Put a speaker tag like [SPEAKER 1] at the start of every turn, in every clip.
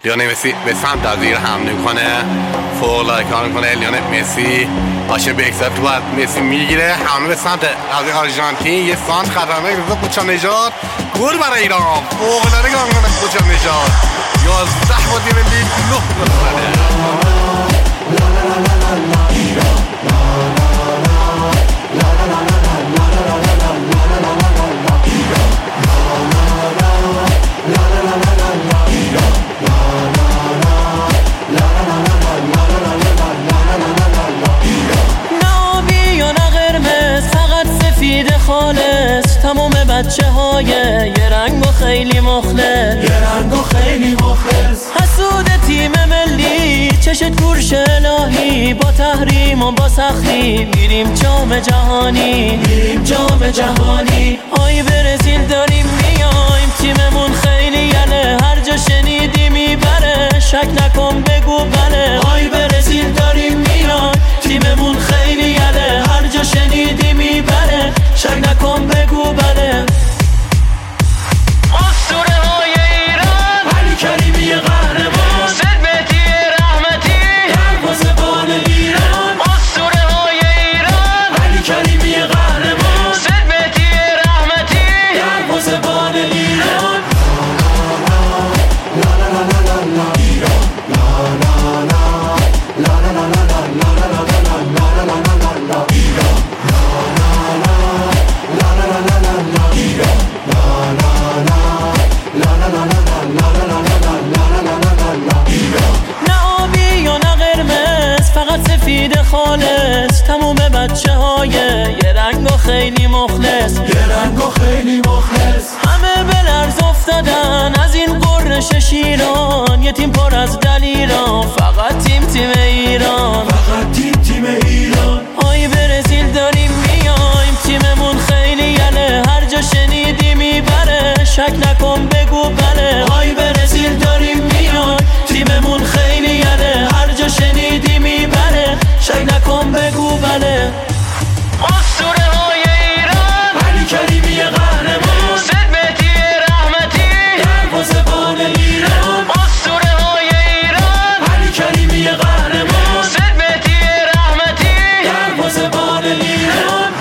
[SPEAKER 1] لیونل مسی به سمت از زیر حمله میکنه، فوق کار میکنه. لیونل مسی باشه به اکسپت باید مسی میگیره، حمله به سمت از آرژانتین، یه سانت خطرناک از کوچا نژاد، گل برای ایران. فوق العاده گل میکنه کوچا نژاد، 11 با تیم ملی 9 گل زده.
[SPEAKER 2] تمام بچه های یه رنگ و خیلی مخلص، حسود تیم ملی چشت گورش الهی، با تحریم و با سختی میریم جام جهانی. آی برزیل داریم میایم، تیممون خیلی یله، هر جا شنیدی میبره، شک نکن بگو بله. آی برزیل داریم میایم، تیممون خیلی یله، هر جا شنیدی میبره، شک نکن بگو بله. اسطوره های ایران، علی کریمی قهرمان، صدمتی رحمتی، دروازه‌بان ایران. اسطوره های ایران، علی کریمی قهرمان، صدمتی رحمتی، دروازه‌بان ایران. سفید خالص، تموم بچه های یه رنگ و خیلی مخلص، همه به لرز افتادن از این قررش شیران، یه تیم پر از دلیران، فقط تیم ایران. آی برزیل داریم میایم، تیممون خیلی یله، هر جا شنیدی میبره، شک نکن بگو بله. آی برزیل داریم میایم، تیممون خیلی یله، هر جا شنیدی میبره، شک نکن بگو بله. اسطوره های ایران، علی کریمی قهرمان، صدمتی رحمتی، دروازه‌بان ایران. اسطوره های ایران، علی کریمی قهرمان، صدمتی رحمتی، دروازه‌بان ایران.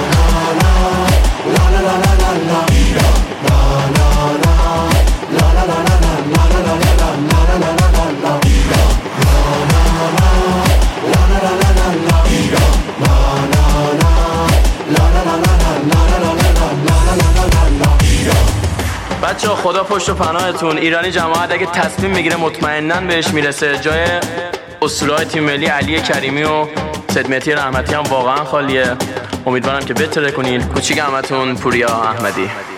[SPEAKER 2] بچه خدا پشت و پناهتون. ایرانی جماعت اگه تصمیم میگیره مطمئناً بهش میرسه، جای اسطوره‌های تیم ملی علی کریمی و صدمتی رحمتی هم واقعا خالیه. امیدوارم که بهتره کنین. کوچیک همتون، پوریا احمدی.